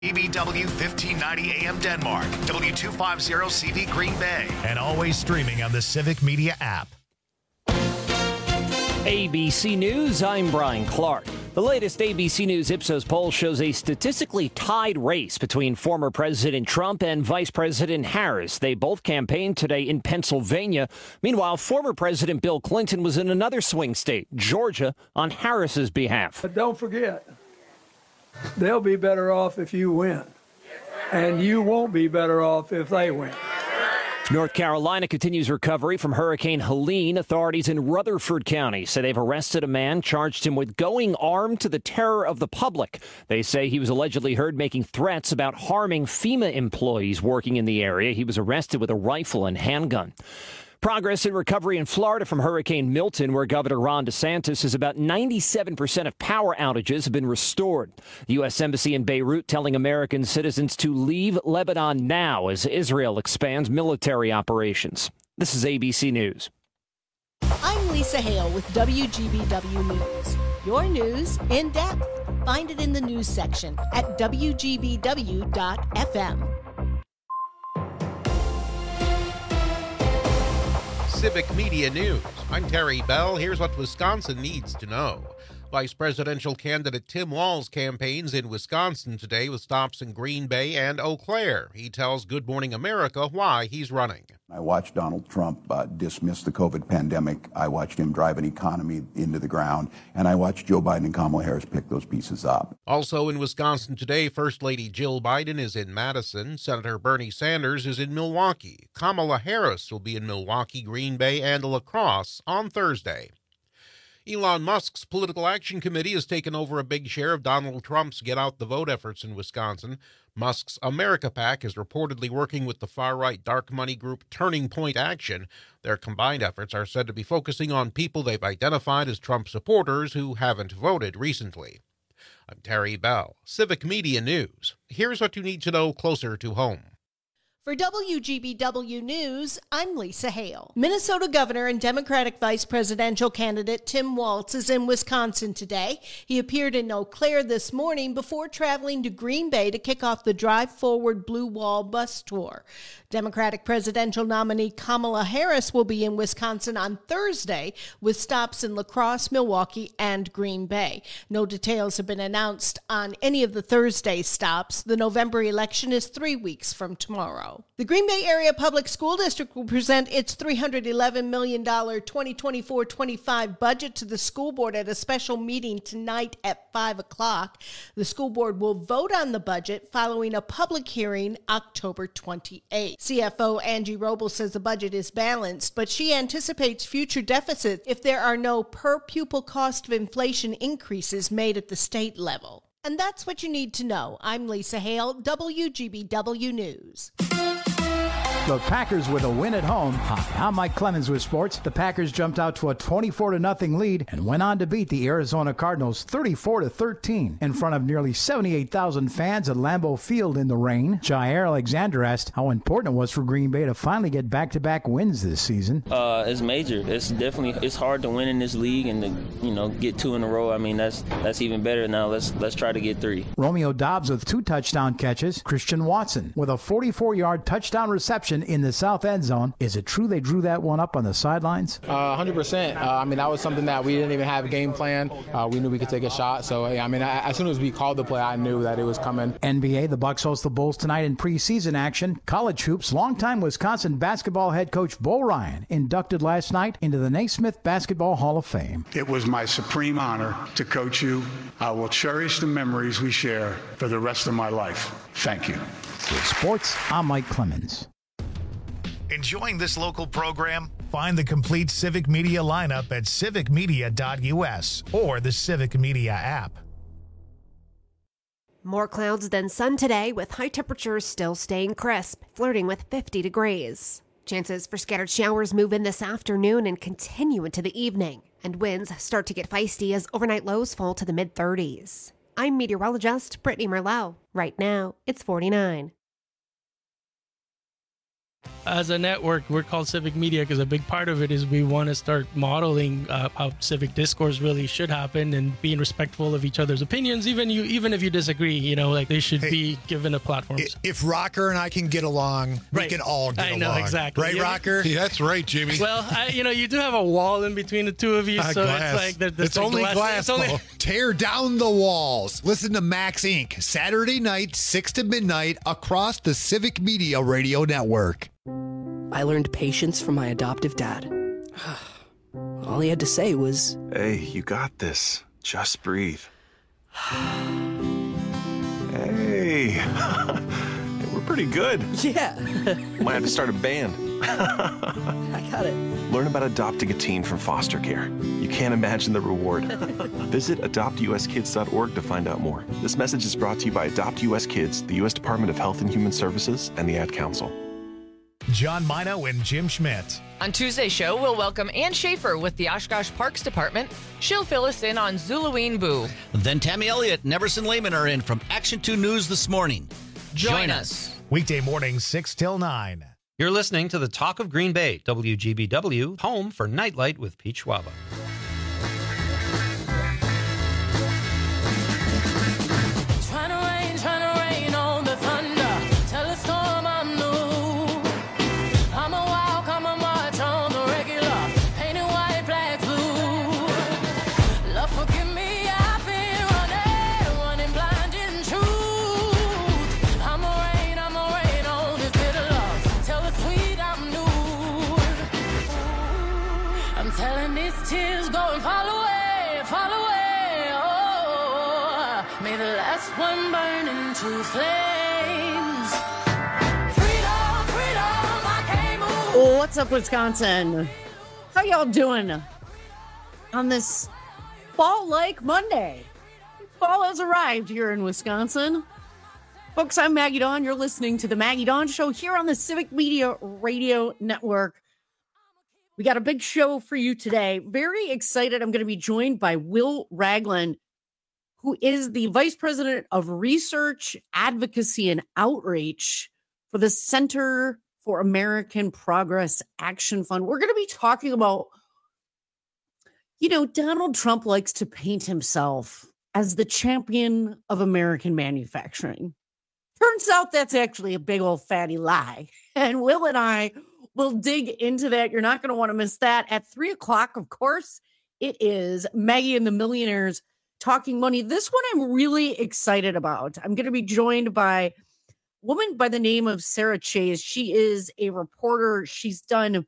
EBW 1590 AM Denmark, W250 CV Green Bay, and always streaming on the Civic Media app. ABC News, I'm Brian Clark. The latest ABC News Ipsos poll shows a statistically tied race between former President Trump and Vice President Harris. They both campaigned today in Pennsylvania. Meanwhile, former President Bill Clinton was in another swing state, Georgia, on Harris's behalf. But don't forget, they'll be better off if you win, and you won't be better off if they win. North Carolina continues recovery from Hurricane Helene. Authorities in Rutherford County say they've arrested a man, charged him with going armed to the terror of the public. They say he was allegedly heard making threats about harming FEMA employees working in the area. He was arrested with a rifle and handgun. Progress in recovery in Florida from Hurricane Milton, where Governor Ron DeSantis says about 97% of power outages have been restored. The U.S. Embassy in Beirut telling American citizens to leave Lebanon now as Israel expands military operations. This is ABC News. I'm Lisa Hale with WGBW News. Your news in depth. Find it in the news section at WGBW.FM. Civic Media News. I'm Terry Bell. Here's what Wisconsin needs to know. Vice presidential candidate Tim Walz campaigns in Wisconsin today with stops in Green Bay and Eau Claire. He tells Good Morning America why he's running. I watched Donald Trump dismiss the COVID pandemic. I watched him drive an economy into the ground. And I watched Joe Biden and Kamala Harris pick those pieces up. Also in Wisconsin today, First Lady Jill Biden is in Madison. Senator Bernie Sanders is in Milwaukee. Kamala Harris will be in Milwaukee, Green Bay, and La Crosse on Thursday. Elon Musk's Political Action Committee has taken over a big share of Donald Trump's Get Out the Vote efforts in Wisconsin. Musk's America PAC is reportedly working with the far-right dark money group Turning Point Action. Their combined efforts are said to be focusing on people they've identified as Trump supporters who haven't voted recently. I'm Terry Bell, Civic Media News. Here's what you need to know closer to home. For WGBW News, I'm Lisa Hale. Minnesota Governor and Democratic Vice Presidential candidate Tim Walz is in Wisconsin today. He appeared in Eau Claire this morning before traveling to Green Bay to kick off the Drive Forward Blue Wall bus tour. Democratic presidential nominee Kamala Harris will be in Wisconsin on Thursday with stops in La Crosse, Milwaukee, and Green Bay. No details have been announced on any of the Thursday stops. The November election is 3 weeks from tomorrow. The Green Bay Area Public School District will present its $311 million 2024-25 budget to the school board at a special meeting tonight at 5 o'clock. The school board will vote on the budget following a public hearing October 28th. CFO Angie Robles says the budget is balanced, but she anticipates future deficits if there are no per-pupil cost of inflation increases made at the state level. And that's what you need to know. I'm Lisa Hale, WGBW News. The Packers with a win at home. Hi, I'm Mike Clemens with sports. The Packers jumped out to a 24-0 lead and went on to beat the Arizona Cardinals 34-13 in front of nearly 78,000 fans at Lambeau Field in the rain. Jair Alexander asked how important it was for Green Bay to finally get back-to-back wins this season. It's major. It's hard to win in this league and to get 2 in a row. I mean that's even better now. Let's try to get 3. Romeo Doubs with 2 touchdown catches. Christian Watson with a 44-yard touchdown reception in the south end zone. Is it true they drew that one up on the sidelines? 100%. I mean, that was something that we didn't even have a game plan. We knew we could take a shot. So, I mean, as soon as we called the play, I knew that it was coming. NBA, the Bucks host the Bulls tonight in preseason action. College hoops, longtime Wisconsin basketball head coach Bo Ryan inducted last night into the Naismith Basketball Hall of Fame. It was my supreme honor to coach you. I will cherish the memories we share for the rest of my life. Thank you. With sports, I'm Mike Clemens. Enjoying this local program? Find the complete Civic Media lineup at civicmedia.us or the Civic Media app. More clouds than sun today, with high temperatures still staying crisp, flirting with 50 degrees. Chances for scattered showers move in this afternoon and continue into the evening, and winds start to get feisty as overnight lows fall to the mid-30s. I'm meteorologist Brittany Merlot. Right now, it's 49. as a network, we're called Civic Media because a big part of it is we want to start modeling how civic discourse really should happen and being respectful of each other's opinions, even if you disagree. Like they should be given a platform. If Rocker and I can get along, we can all get along. I know, exactly. Right, Rocker? Yeah, that's right, Jimmy. Well, you do have a wall in between the two of you, so glass. it's like it's only glass. Tear down the walls. Listen to Max Inc. Saturday night, 6 to midnight, across the Civic Media Radio Network. I learned patience from my adoptive dad. All he had to say was, "Hey, you got this. Just breathe." Hey, we're pretty good. Yeah. Might have to start a band. I got it. Learn about adopting a teen from foster care. You can't imagine the reward. Visit adoptuskids.org to find out more. This message is brought to you by Adopt US Kids, the U.S. Department of Health and Human Services, and the Ad Council. John Mino and Jim Schmidt. On Tuesday's show, we'll welcome Ann Schaefer with the Oshkosh Parks Department. She'll fill us in on Zulaween Boo. Then Tammy Elliott and Everson Lehman are in from Action 2 News this morning. Join us. Weekday mornings, 6 till 9. You're listening to the Talk of Green Bay, WGBW, home for Nightlight with Pete Schwaba. Tears going fall away, oh, may the last one burn into flames. Freedom, freedom, I can't move. What's up, Wisconsin? How y'all doing on this fall-like Monday? Fall has arrived here in Wisconsin. Folks, I'm Maggie Dawn. You're listening to the Maggie Dawn Show here on the Civic Media Radio Network. We got a big show for you today. Very excited. I'm going to be joined by Will Ragland, who is the Vice President of Research, Advocacy, and Outreach for the Center for American Progress Action Fund. We're going to be talking about, Donald Trump likes to paint himself as the champion of American manufacturing. Turns out that's actually a big old fatty lie. And Will and I we'll dig into that. You're not going to want to miss that. At 3 o'clock, of course, it is Maggie and the Millionaires Talking Money. This one I'm really excited about. I'm going to be joined by a woman by the name of Sarah Chase. She is a reporter. She's done,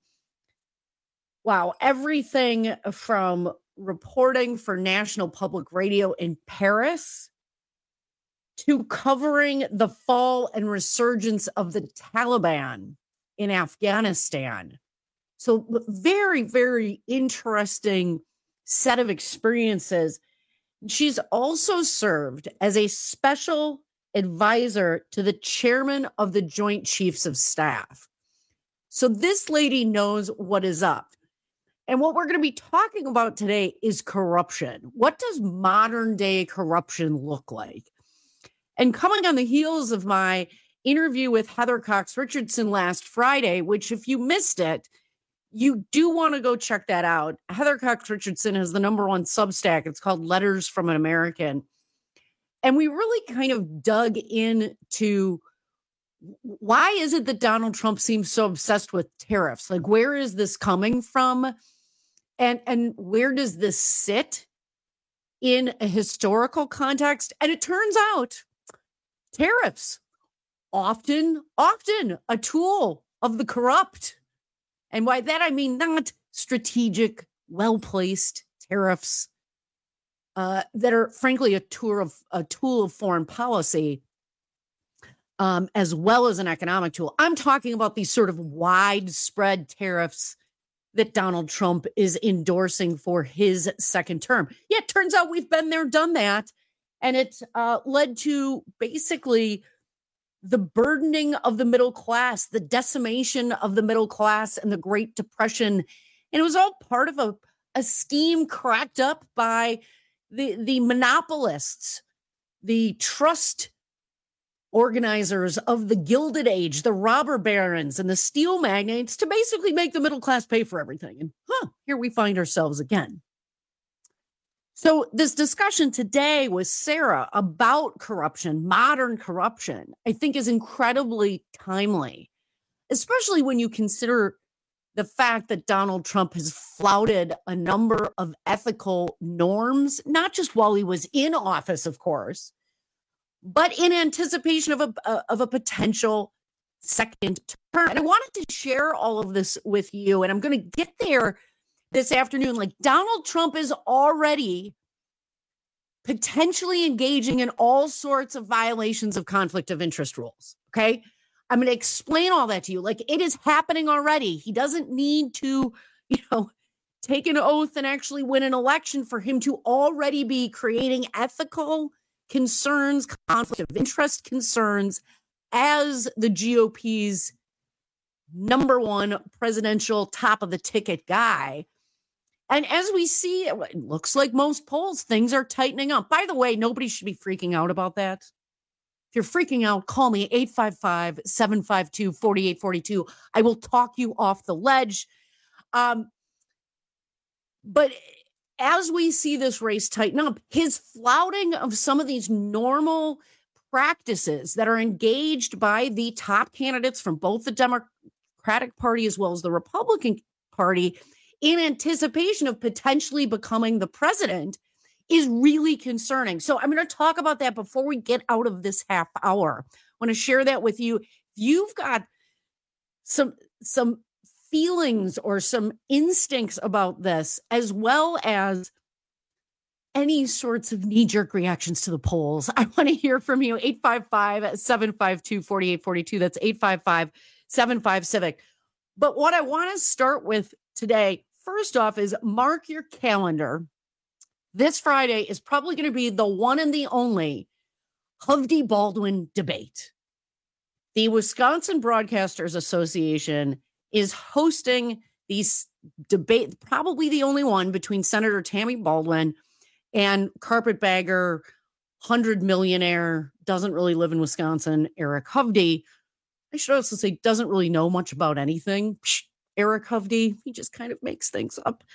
everything from reporting for National Public Radio in Paris to covering the fall and resurgence of the Taliban in Afghanistan. So very, very interesting set of experiences. She's also served as a special advisor to the chairman of the Joint Chiefs of Staff. So this lady knows what is up. And what we're going to be talking about today is corruption. What does modern day corruption look like? And coming on the heels of my interview with Heather Cox Richardson last Friday, which if you missed it, you do want to go check that out. Heather Cox Richardson has the #1 Substack. It's called Letters from an American. And we really kind of dug into why is it that Donald Trump seems so obsessed with tariffs? Like, where is this coming from? And where does this sit in a historical context? And it turns out tariffs often a tool of the corrupt. And by that, I mean not strategic, well-placed tariffs that are, frankly, a tool of foreign policy, as well as an economic tool. I'm talking about these sort of widespread tariffs that Donald Trump is endorsing for his second term. Yeah, it turns out we've been there, done that. And it led to basically the burdening of the middle class, the decimation of the middle class and the Great Depression. And it was all part of a scheme cracked up by the monopolists, the trust organizers of the Gilded Age, the robber barons and the steel magnates to basically make the middle class pay for everything. And here we find ourselves again. So this discussion today with Sarah about corruption, modern corruption, I think is incredibly timely, especially when you consider the fact that Donald Trump has flouted a number of ethical norms, not just while he was in office, of course, but in anticipation of a potential second term. And I wanted to share all of this with you, and I'm going to get there this afternoon. Like, Donald Trump is already potentially engaging in all sorts of violations of conflict of interest rules, okay? I'm going to explain all that to you. Like, it is happening already. He doesn't need to, take an oath and actually win an election for him to already be creating ethical concerns, conflict of interest concerns as the GOP's number one presidential top of the ticket guy. And as we see, it looks like most polls, things are tightening up. By the way, nobody should be freaking out about that. If you're freaking out, call me 855-752-4842. I will talk you off the ledge. But as we see this race tighten up, his flouting of some of these normal practices that are engaged by the top candidates from both the Democratic Party as well as the Republican Party in anticipation of potentially becoming the president is really concerning. So I'm going to talk about that before we get out of this half hour. I want to share that with you. If you've got some feelings or some instincts about this, as well as any sorts of knee-jerk reactions to the polls, I want to hear from you. 855-752-4842. That's 855-75-CIVIC. But what I want to start with today, first off, is mark your calendar. This Friday is probably going to be the one and the only Hovde Baldwin debate. The Wisconsin Broadcasters Association is hosting these debate, probably the only one, between Senator Tammy Baldwin and carpetbagger, 100 millionaire, doesn't really live in Wisconsin, Eric Hovde. I should also say doesn't really know much about anything. Eric Hovde, he just kind of makes things up.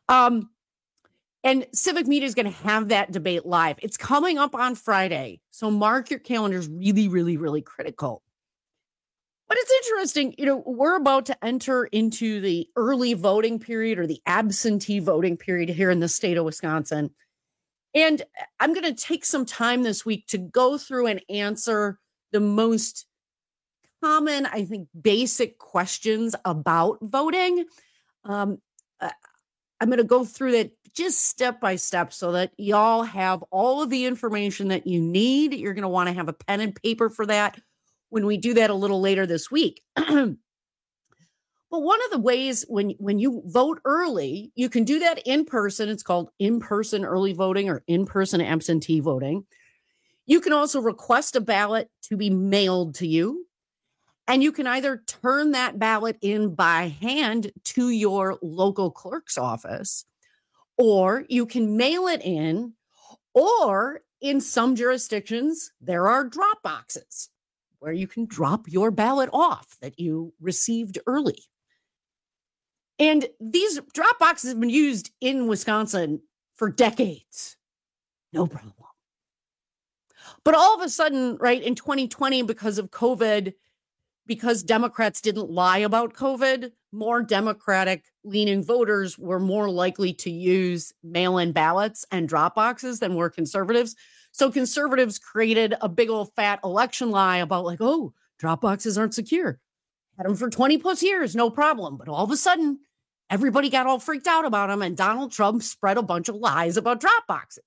And Civic Media is going to have that debate live. It's coming up on Friday. So mark your calendars. Really, really, really critical. But it's interesting, we're about to enter into the early voting period or the absentee voting period here in the state of Wisconsin. And I'm going to take some time this week to go through and answer the most common, I think, basic questions about voting. I'm going to go through that just step by step so that y'all have all of the information that you need. You're going to want to have a pen and paper for that when we do that a little later this week. But one of the ways when you vote early, you can do that in person. It's called in-person early voting or in-person absentee voting. You can also request a ballot to be mailed to you. And you can either turn that ballot in by hand to your local clerk's office, or you can mail it in, or in some jurisdictions, there are drop boxes where you can drop your ballot off that you received early. And these drop boxes have been used in Wisconsin for decades. No problem. But all of a sudden, right, in 2020, because of COVID, because Democrats didn't lie about COVID, more Democratic-leaning voters were more likely to use mail-in ballots and drop boxes than were conservatives. So conservatives created a big old fat election lie about drop boxes aren't secure. Had them for 20 plus years, no problem. But all of a sudden, everybody got all freaked out about them, and Donald Trump spread a bunch of lies about drop boxes.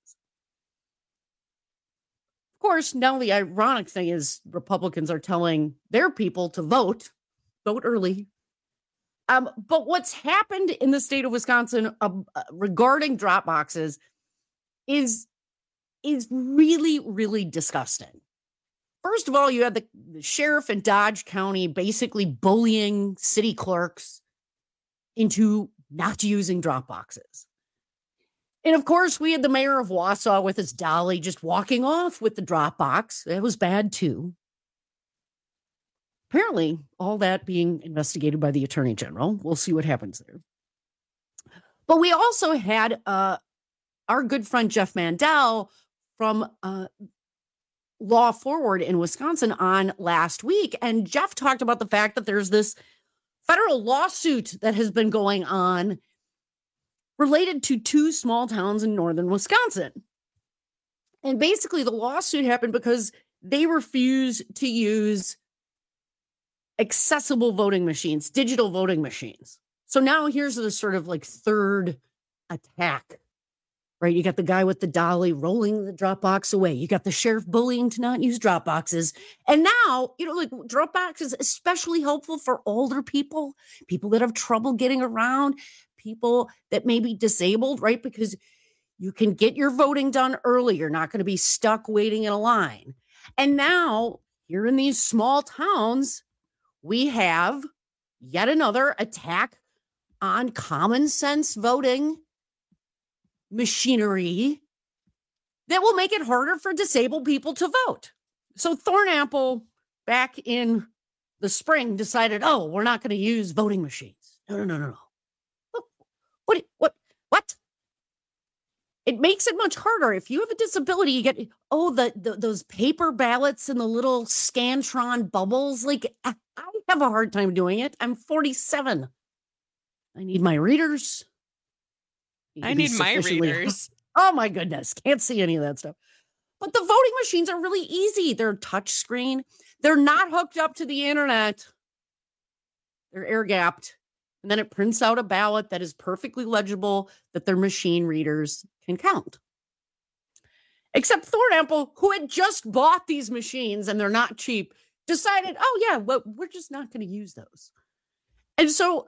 Of course, now the ironic thing is Republicans are telling their people to vote early. But what's happened in the state of Wisconsin regarding drop boxes is really, really disgusting. First of all, you had the sheriff in Dodge County basically bullying city clerks into not using drop boxes. And of course, we had the mayor of Wausau with his dolly just walking off with the drop box. That was bad too. apparently all that being investigated by the Attorney General. We'll see what happens there. But we also had our good friend Jeff Mandel from Law Forward in Wisconsin on last week. And Jeff talked about the fact that there's this federal lawsuit that has been going on related to 2 small towns in northern Wisconsin. And basically the lawsuit happened because they refuse to use accessible voting machines, digital voting machines. So now here's the sort of like third attack, right? You got the guy with the dolly rolling the drop box away. You got the sheriff bullying to not use drop boxes. And now, like drop box is especially helpful for older people, people that have trouble getting around, people that may be disabled, right? Because you can get your voting done early. You're not going to be stuck waiting in a line. And now here in these small towns, we have yet another attack on common sense voting machinery that will make it harder for disabled people to vote. So Thornapple back in the spring decided, we're not going to use voting machines. No. What? It makes it much harder. If you have a disability, you get, those paper ballots and the little Scantron bubbles. Like, I have a hard time doing it. I'm 47. I need my readers. I need my readers. Oh my goodness. Can't see any of that stuff. But the voting machines are really easy. They're touch screen. They're not hooked up to the internet. They're air gapped. And then it prints out a ballot that is perfectly legible that their machine readers can count. Except Thornapple, who had just bought these machines and they're not cheap, decided, we're just not going to use those. And so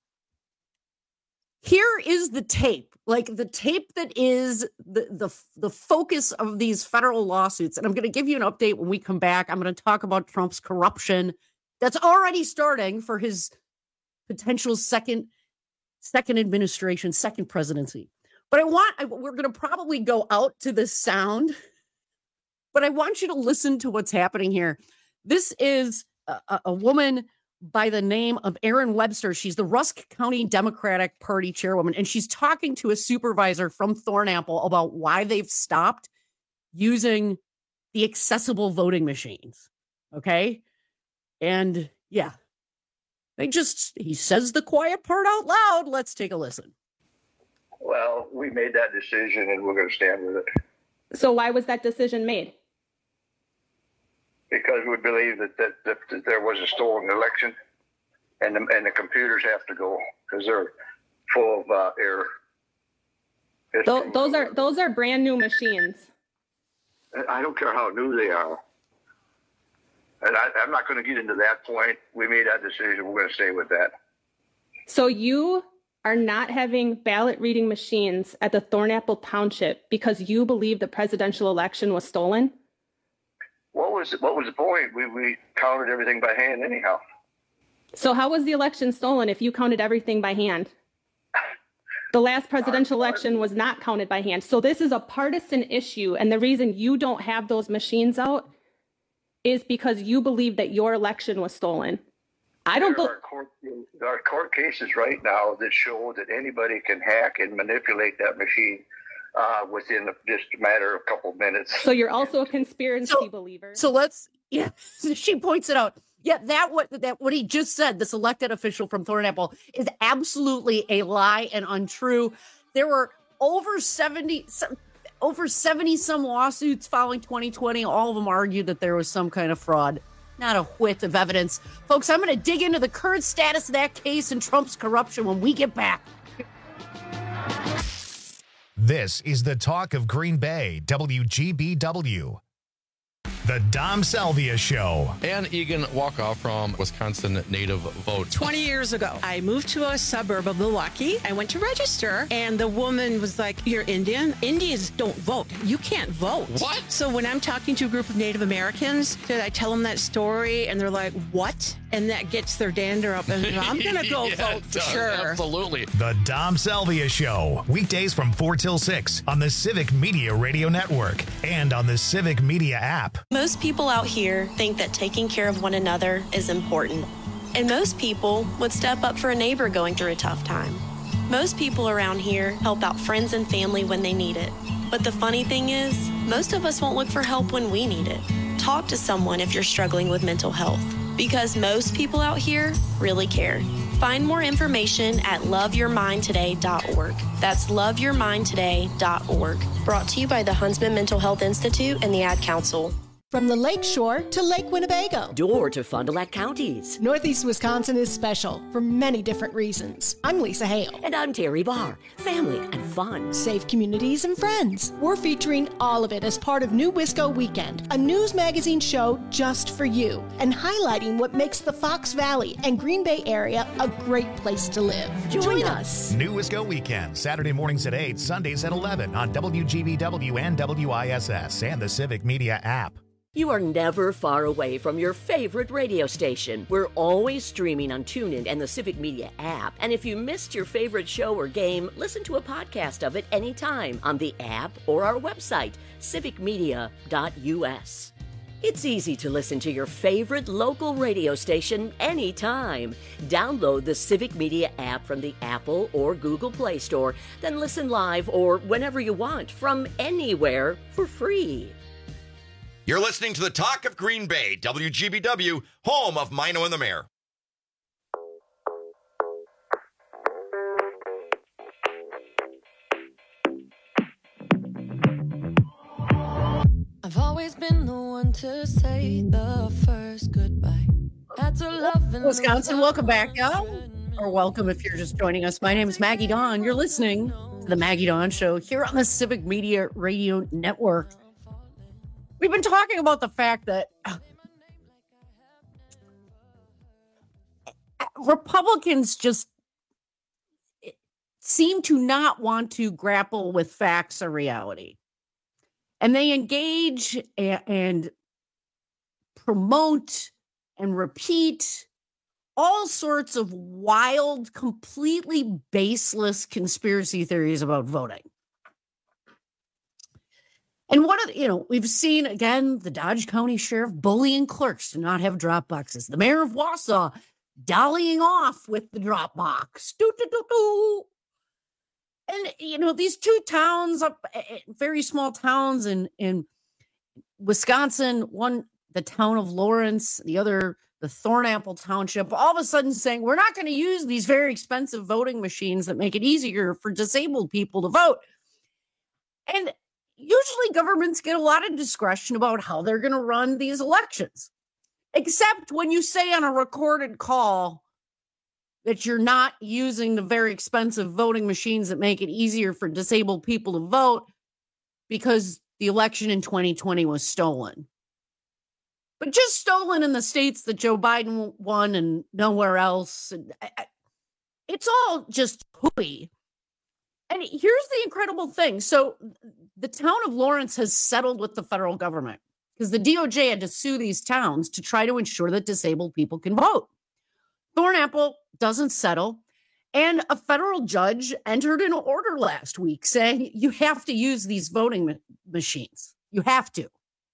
here is the tape, like the tape that is the focus of these federal lawsuits. And I'm going to give you an update when we come back. I'm going to talk about Trump's corruption that's already starting for his potential second administration, second presidency. But we're going to probably go out to this sound, but I want you to listen to what's happening here. This is a woman by the name of Erin Webster. She's the Rusk County Democratic Party chairwoman, and she's talking to a supervisor from Thornapple about why they've stopped using the accessible voting machines. Okay. And yeah, he says the quiet part out loud. Let's take a listen. Well, we made that decision and we're going to stand with it. So why was that decision made? Because we believe that there was a stolen election and the computers have to go because they're full of error. Those are brand new machines. I don't care how new they are. And I'm not going to get into that point. We made that decision. We're going to stay with that. So you are not having ballot reading machines at the Thornapple Township because you believe the presidential election was stolen? What was the point? We counted everything by hand anyhow. So how was the election stolen if you counted everything by hand? The last presidential election was not counted by hand. So this is a partisan issue. And the reason you don't have those machines out is because you believe that your election was stolen. There are court cases right now that show that anybody can hack and manipulate that machine within just a matter of a couple of minutes. So you're also a conspiracy believer. So she points it out. Yeah, what he just said, this elected official from Thornapple, is absolutely a lie and untrue. There were over 70 some lawsuits following 2020. All of them argued that there was some kind of fraud. Not a whit of evidence. Folks, I'm going to dig into the current status of that case and Trump's corruption when we get back. This is the talk of Green Bay, WGBW. The Dom Salvia Show. Ann Egan Walkoff from Wisconsin Native Vote. 20 years ago, I moved to a suburb of Milwaukee. I went to register, and the woman was like, "You're Indian? Indians don't vote. You can't vote." What? So when I'm talking to a group of Native Americans, did I tell them that story? And they're like, "What?" and that gets their dander up. And I'm going to go vote for sure. Absolutely. The Dom Salvia Show, weekdays from 4 till 6 on the Civic Media Radio Network and on the Civic Media app. Most people out here think that taking care of one another is important. And most people would step up for a neighbor going through a tough time. Most people around here help out friends and family when they need it. But the funny thing is, most of us won't look for help when we need it. Talk to someone if you're struggling with mental health, because most people out here really care. Find more information at loveyourmindtoday.org. That's loveyourmindtoday.org. Brought to you by the Huntsman Mental Health Institute and the Ad Council. From the Lake Shore to Lake Winnebago. Door to Fond du Lac counties. Northeast Wisconsin is special for many different reasons. I'm Lisa Hale. And I'm Terry Barr. Family and fun. Safe communities and friends. We're featuring all of it as part of New Wisco Weekend, a news magazine show just for you, and highlighting what makes the Fox Valley and Green Bay area a great place to live. Join us. New Wisco Weekend, Saturday mornings at 8, Sundays at 11 on WGBW and WISS and the Civic Media app. You are never far away from your favorite radio station. We're always streaming on TuneIn and the Civic Media app. And if you missed your favorite show or game, listen to a podcast of it anytime on the app or our website, civicmedia.us. It's easy to listen to your favorite local radio station anytime. Download the Civic Media app from the Apple or Google Play Store, then listen live or whenever you want from anywhere for free. You're listening to the Talk of Green Bay, WGBW, home of Mino and the Mayor. I've always been the one to say the first goodbye. Had to love Wisconsin, welcome back, y'all. Or welcome if you're just joining us. My name is Maggie Dawn. You're listening to the Maggie Dawn Show here on the Civic Media Radio Network. We've been talking about the fact that Republicans just seem to not want to grapple with facts or reality. And they engage and promote and repeat all sorts of wild, completely baseless conspiracy theories about voting. And we've seen, again, the Dodge County Sheriff bullying clerks to not have drop boxes. The mayor of Wausau dollying off with the drop box. And, these two towns, very small towns in Wisconsin, one, the town of Lawrence, the other, the Thornapple Township, all of a sudden saying, we're not going to use these very expensive voting machines that make it easier for disabled people to vote. And usually governments get a lot of discretion about how they're going to run these elections, except when you say on a recorded call that you're not using the very expensive voting machines that make it easier for disabled people to vote because the election in 2020 was stolen. But just stolen in the states that Joe Biden won and nowhere else. It's all just hooey. And here's the incredible thing. So the town of Lawrence has settled with the federal government because the DOJ had to sue these towns to try to ensure that disabled people can vote. Thornapple doesn't settle. And a federal judge entered an order last week saying you have to use these voting machines. You have to.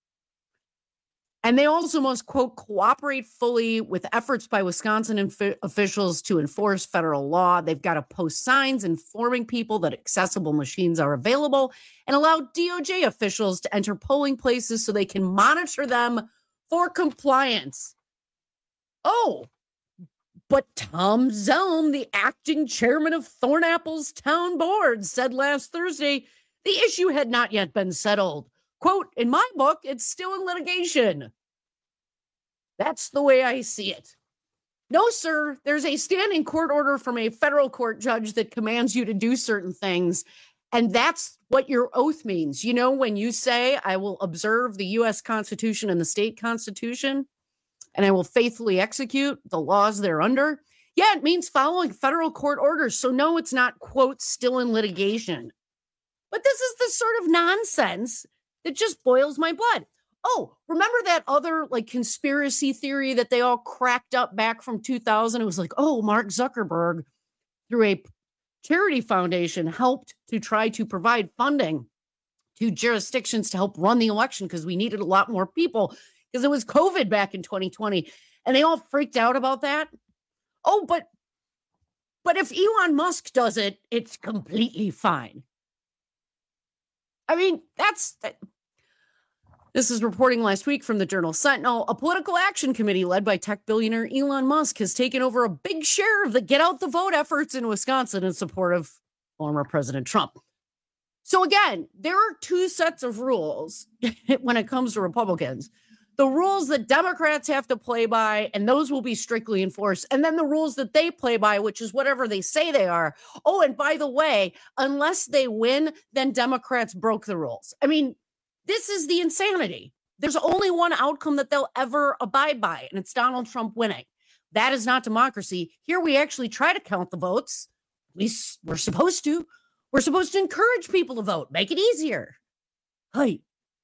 And they also must, quote, cooperate fully with efforts by Wisconsin officials to enforce federal law. They've got to post signs informing people that accessible machines are available and allow DOJ officials to enter polling places so they can monitor them for compliance. Oh, but Tom Zelm, the acting chairman of Thornapple's town board, said last Thursday the issue had not yet been settled. Quote, in my book, it's still in litigation. That's the way I see it. No, sir, there's a standing court order from a federal court judge that commands you to do certain things. And that's what your oath means. You know, when you say, I will observe the U.S. Constitution and the state constitution, and I will faithfully execute the laws thereunder. Yeah, it means following federal court orders. So no, it's not, quote, still in litigation. But this is the sort of nonsense that just boils my blood. Oh, remember that other like conspiracy theory that they all cracked up back from 2000? It was like, oh, Mark Zuckerberg, through a charity foundation, helped to try to provide funding to jurisdictions to help run the election because we needed a lot more people because it was COVID back in 2020. And they all freaked out about that. Oh, but if Elon Musk does it, it's completely fine. I mean, this is reporting last week from the Journal Sentinel. A political action committee led by tech billionaire Elon Musk has taken over a big share of the get out the vote efforts in Wisconsin in support of former President Trump. So again, there are two sets of rules when it comes to Republicans. The rules that Democrats have to play by, and those will be strictly enforced. And then the rules that they play by, which is whatever they say they are. Oh, and by the way, unless they win, then Democrats broke the rules. I mean, this is the insanity. There's only one outcome that they'll ever abide by, and it's Donald Trump winning. That is not democracy. Here we actually try to count the votes. We're supposed to. We're supposed to encourage people to vote, make it easier. Hey.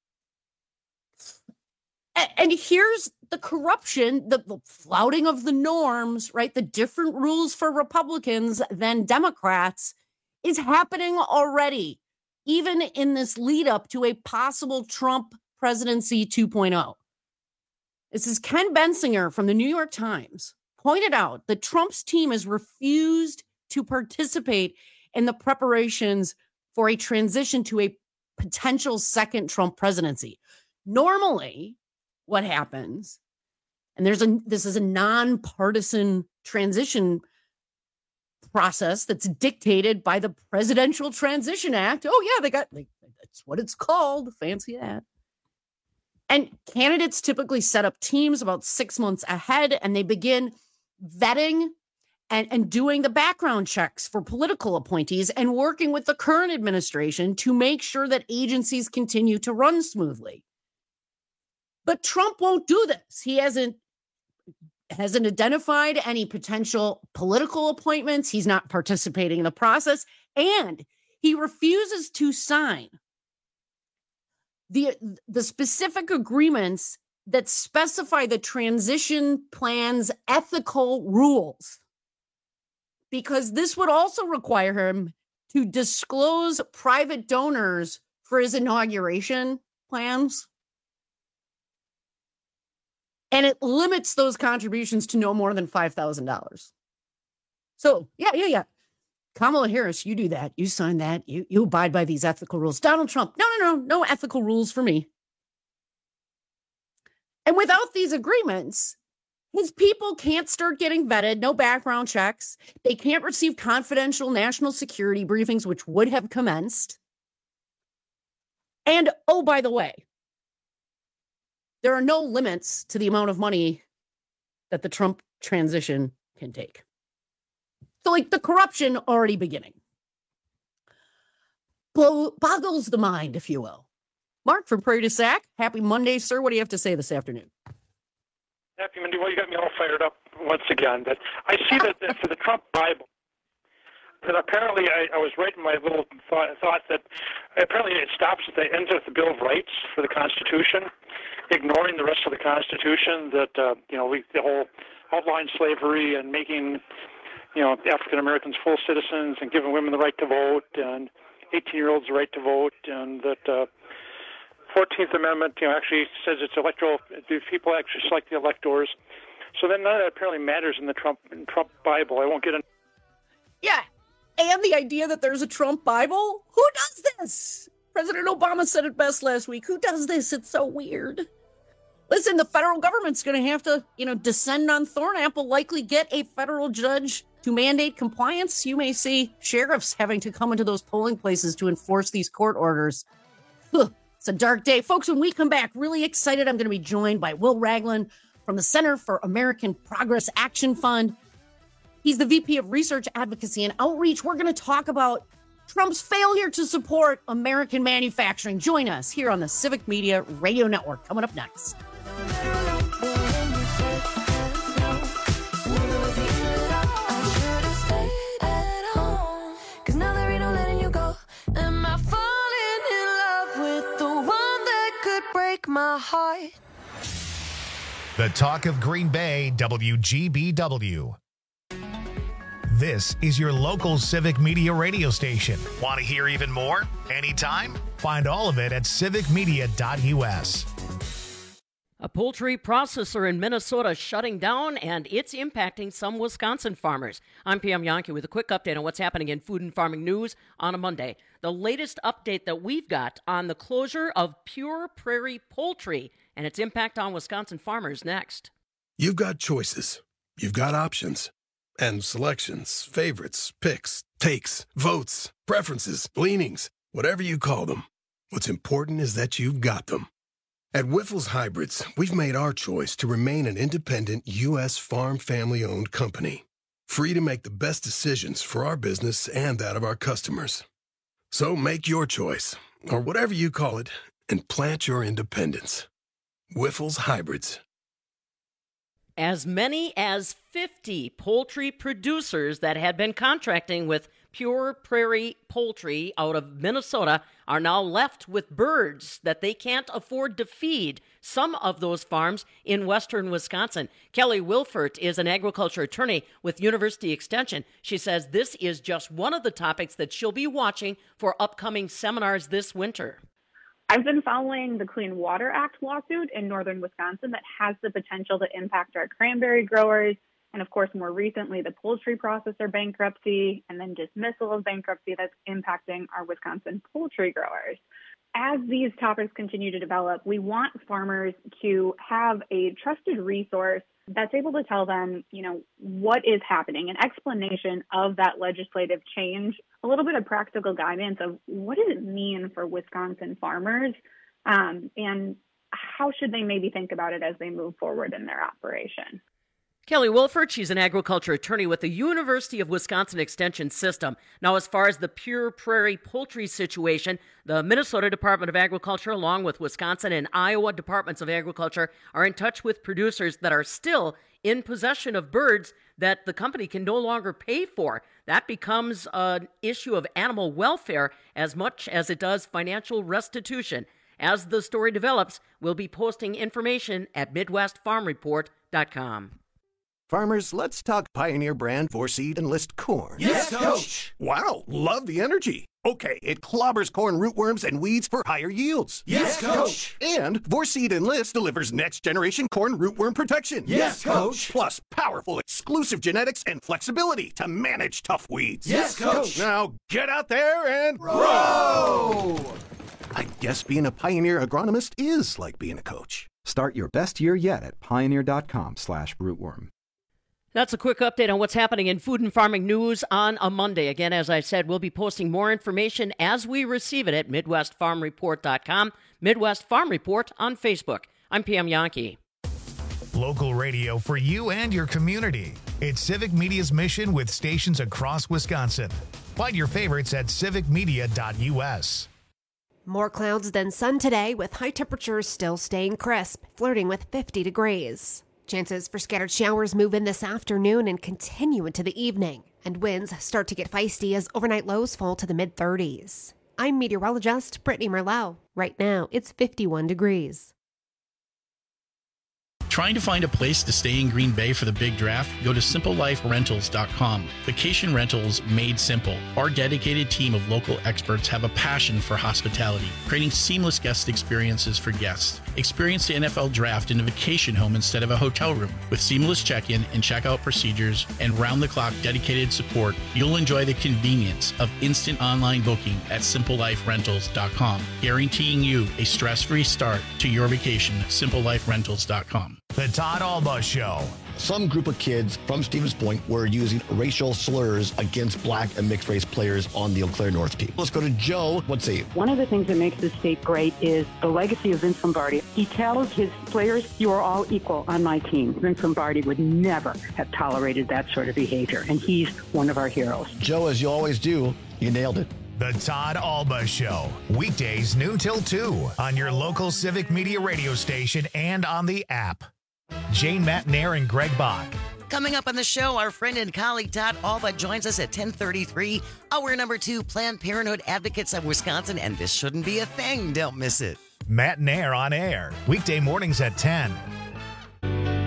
And here's the corruption, the flouting of the norms, right? The different rules for Republicans than Democrats is happening already, even in this lead up to a possible Trump presidency 2.0. This is Ken Bensinger from the New York Times pointed out that Trump's team has refused to participate in the preparations for a transition to a potential second Trump presidency. Normally, what happens, and this is a nonpartisan transition process that's dictated by the Presidential Transition Act. Oh yeah, that's what it's called. Fancy that. And candidates typically set up teams about 6 months ahead, and they begin vetting and doing the background checks for political appointees and working with the current administration to make sure that agencies continue to run smoothly. But Trump won't do this. He hasn't identified any potential political appointments. He's not participating in the process, and he refuses to sign the specific agreements that specify the transition plan's ethical rules, because this would also require him to disclose private donors for his inauguration plans. And it limits those contributions to no more than $5,000. So, yeah. Kamala Harris, you do that. You sign that. You abide by these ethical rules. Donald Trump, no ethical rules for me. And without these agreements, his people can't start getting vetted, no background checks. They can't receive confidential national security briefings, which would have commenced. And, oh, by the way, there are no limits to the amount of money that the Trump transition can take. So, like, the corruption already beginning. Boggles the mind, if you will. Mark from Prairie du Sac, happy Monday, sir. What do you have to say this afternoon? Happy Monday. Well, you got me all fired up once again. That I see that for the Trump Bible, that apparently I was right in my little thought that apparently it stops at the end of the Bill of Rights for the Constitution, ignoring the rest of the Constitution, that, the whole outline slavery and making, African Americans full citizens and giving women the right to vote and 18-year-olds the right to vote, and that 14th Amendment, actually says it's electoral. The people actually select the electors. So then none of that apparently matters in the Trump Bible. I won't get into. Yeah. And the idea that there's a Trump Bible? Who does this? President Obama said it best last week. Who does this? It's so weird. Listen, the federal government's going to have to, descend on Thornapple, likely get a federal judge to mandate compliance. You may see sheriffs having to come into those polling places to enforce these court orders. It's a dark day. Folks, when we come back, really excited, I'm going to be joined by Will Ragland from the Center for American Progress Action Fund. He's the VP of Research, Advocacy, and Outreach. We're going to talk about Trump's failure to support American manufacturing. Join us here on the Civic Media Radio Network. Coming up next. My heart. The Talk of Green Bay, WGBW. This is your local civic media radio station. Want to hear even more? Anytime? Find all of it at civicmedia.us. A poultry processor in Minnesota shutting down, and it's impacting some Wisconsin farmers. I'm Pam Yankee with a quick update on what's happening in food and farming news on a Monday. The latest update that we've got on the closure of Pure Prairie Poultry and its impact on Wisconsin farmers next. You've got choices. You've got options. And selections, favorites, picks, takes, votes, preferences, leanings, whatever you call them. What's important is that you've got them. At Wyffels Hybrids, we've made our choice to remain an independent U.S. farm family-owned company, free to make the best decisions for our business and that of our customers. So make your choice, or whatever you call it, and plant your independence. Wyffels Hybrids. As many as 50 poultry producers that had been contracting with Pure Prairie Poultry out of Minnesota are now left with birds that they can't afford to feed. Some of those farms in western Wisconsin. Kelly Wilfert is an agriculture attorney with University Extension. She says this is just one of the topics that she'll be watching for upcoming seminars this winter. I've been following the Clean Water Act lawsuit in northern Wisconsin that has the potential to impact our cranberry growers, and of course, more recently, the poultry processor bankruptcy and then dismissal of bankruptcy that's impacting our Wisconsin poultry growers. As these topics continue to develop, we want farmers to have a trusted resource that's able to tell them, what is happening, an explanation of that legislative change, a little bit of practical guidance of what does it mean for Wisconsin farmers, and how should they maybe think about it as they move forward in their operation. Kelly Wilfert, she's an agriculture attorney with the University of Wisconsin Extension System. Now, as far as the Pure Prairie Poultry situation, the Minnesota Department of Agriculture, along with Wisconsin and Iowa Departments of Agriculture, are in touch with producers that are still in possession of birds that the company can no longer pay for. That becomes an issue of animal welfare as much as it does financial restitution. As the story develops, we'll be posting information at MidwestFarmReport.com. Farmers, let's talk Pioneer brand 4-seed Enlist corn. Yes, Coach! Wow, love the energy. Okay, it clobbers corn rootworms and weeds for higher yields. Yes, Coach! And 4-seed Enlist delivers next-generation corn rootworm protection. Yes, Coach! Plus powerful exclusive genetics and flexibility to manage tough weeds. Yes, Coach! Now get out there and grow! I guess being a Pioneer agronomist is like being a coach. Start your best year yet at pioneer.com/rootworm. That's a quick update on what's happening in food and farming news on a Monday. Again, as I said, we'll be posting more information as we receive it at MidwestFarmReport.com, Midwest Farm Report on Facebook. I'm Pam Yankee. Local radio for you and your community. It's Civic Media's mission with stations across Wisconsin. Find your favorites at civicmedia.us. More clouds than sun today, with high temperatures still staying crisp, flirting with 50 degrees. Chances for scattered showers move in this afternoon and continue into the evening. And winds start to get feisty as overnight lows fall to the mid-30s. I'm meteorologist Brittany Merlot. Right now, it's 51 degrees. Trying to find a place to stay in Green Bay for the big draft? Go to simpleliferentals.com. Vacation rentals made simple. Our dedicated team of local experts have a passion for hospitality, creating seamless guest experiences for guests. Experience the NFL draft in a vacation home instead of a hotel room. With seamless check-in and check-out procedures and round-the-clock dedicated support, you'll enjoy the convenience of instant online booking at simpleliferentals.com, guaranteeing you a stress-free start to your vacation. simpleliferentals.com. The Todd Alba Show. Some group of kids from Stevens Point were using racial slurs against black and mixed race players on the Eau Claire North team. Let's go to Joe. What's he? One of the things that makes this state great is the legacy of Vince Lombardi. He tells his players, you are all equal on my team. Vince Lombardi would never have tolerated that sort of behavior, and he's one of our heroes. Joe, as you always do, you nailed it. The Todd Alba Show. Weekdays noon till 2 on your local Civic Media radio station and on the app. Jane Matnair and Greg Bach. Coming up on the show, our friend and colleague Todd Alba joins us at 10:33. Hour number 2, Planned Parenthood Advocates of Wisconsin, and this shouldn't be a thing. Don't miss it. Matnair on air. Weekday mornings at 10.